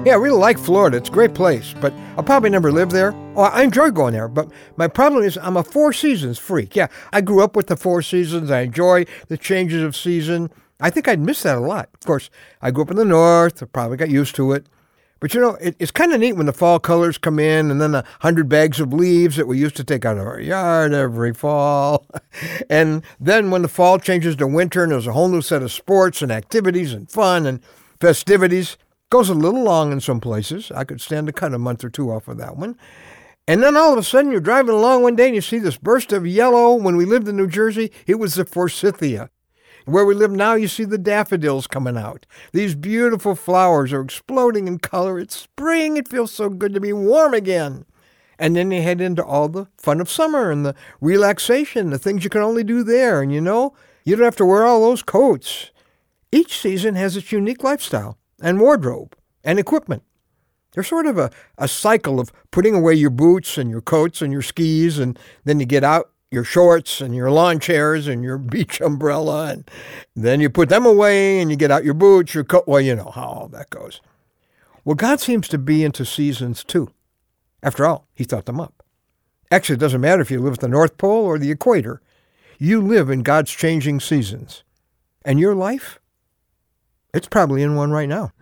Yeah, I really like Florida. It's a great place, but I'll probably never live there. Oh, I enjoy going there, but my problem is I'm a Four Seasons freak. Yeah, I grew up with the Four Seasons. I enjoy the changes of season. I think I'd miss that a lot. Of course, I grew up in the north. I probably got used to it. But, it's kind of neat when the fall colors come in and then 100 bags of leaves that we used to take out of our yard every fall. And then when the fall changes to winter and there's a whole new set of sports and activities and fun and festivities. Goes a little long in some places. I could stand to cut a month or two off of that one. And then all of a sudden you're driving along one day and you see this burst of yellow. When we lived in New Jersey, it was the forsythia. Where we live now, you see the daffodils coming out. These beautiful flowers are exploding in color. It's spring. It feels so good to be warm again. And then you head into all the fun of summer and the relaxation, the things you can only do there. And you don't have to wear all those coats. Each season has its unique lifestyle and wardrobe and equipment. There's sort of a cycle of putting away your boots and your coats and your skis, and then you get out your shorts and your lawn chairs and your beach umbrella, and then you put them away and you get out your boots, your coat. Well, you know how all that goes. Well, God seems to be into seasons too. After all, he thought them up. Actually, it doesn't matter if you live at the North Pole or the equator. You live in God's changing seasons. And your life? It's probably in one right now.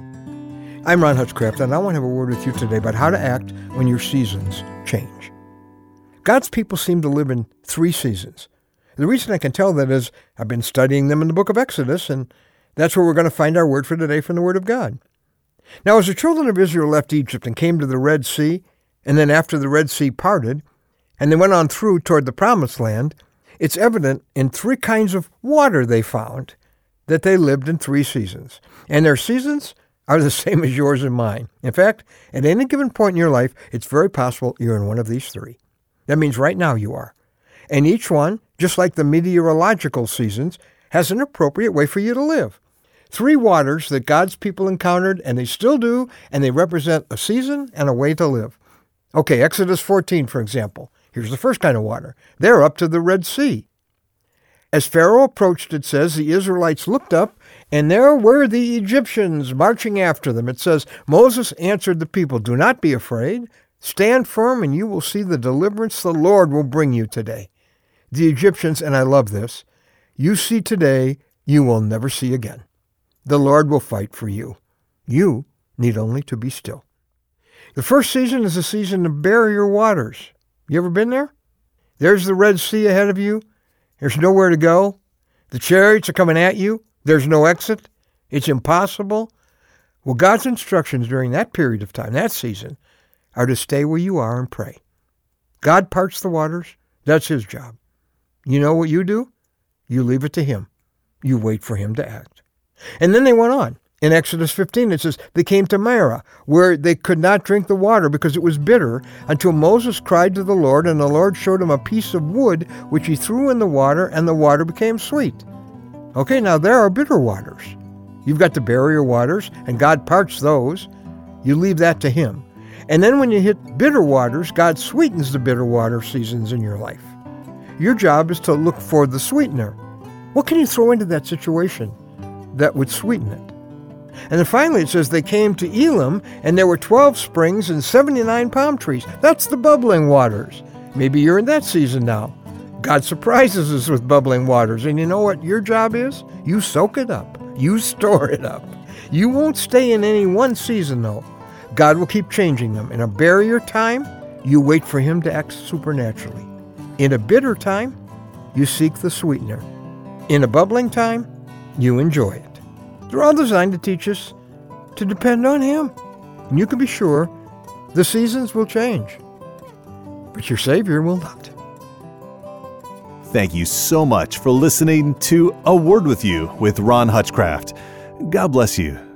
I'm Ron Hutchcraft, and I want to have a word with you today about how to act when your seasons change. God's people seem to live in 3 seasons. The reason I can tell that is I've been studying them in the book of Exodus, and that's where we're going to find our word for today from the Word of God. Now, as the children of Israel left Egypt and came to the Red Sea, and then after the Red Sea parted, and they went on through toward the Promised Land, it's evident in 3 kinds of water they found that they lived in 3 seasons. And their seasons are the same as yours and mine. In fact, at any given point in your life, it's very possible you're in one of these 3. That means right now you are. And each one, just like the meteorological seasons, has an appropriate way for you to live. 3 waters that God's people encountered, and they still do, and they represent a season and a way to live. Okay, Exodus 14, for example. Here's the first kind of water. They're up to the Red Sea. As Pharaoh approached, it says, the Israelites looked up, and there were the Egyptians marching after them. It says, Moses answered the people, "Do not be afraid. Stand firm, and you will see the deliverance the Lord will bring you today." The Egyptians, and I love this, you see today, you will never see again. The Lord will fight for you. You need only to be still. The first season is a season of barrier waters. You ever been there? There's the Red Sea ahead of you. There's nowhere to go. The chariots are coming at you. There's no exit. It's impossible. Well, God's instructions during that period of time, that season, are to stay where you are and pray. God parts the waters. That's his job. You know what you do? You leave it to him. You wait for him to act. And then they went on. In Exodus 15, it says, they came to Marah, where they could not drink the water because it was bitter, until Moses cried to the Lord, and the Lord showed him a piece of wood, which he threw in the water, and the water became sweet. Okay, now there are bitter waters. You've got the barrier waters, and God parts those. You leave that to him. And then when you hit bitter waters, God sweetens the bitter water seasons in your life. Your job is to look for the sweetener. What can you throw into that situation that would sweeten it? And then finally it says they came to Elim, and there were 12 springs and 79 palm trees. That's the bubbling waters. Maybe you're in that season now. God surprises us with bubbling waters. And you know what your job is? You soak it up. You store it up. You won't stay in any one season, though. God will keep changing them. In a barrier time, you wait for him to act supernaturally. In a bitter time, you seek the sweetener. In a bubbling time, you enjoy it. They're all designed to teach us to depend on him. And you can be sure the seasons will change, but your Savior will not. Thank you so much for listening to A Word with You with Ron Hutchcraft. God bless you.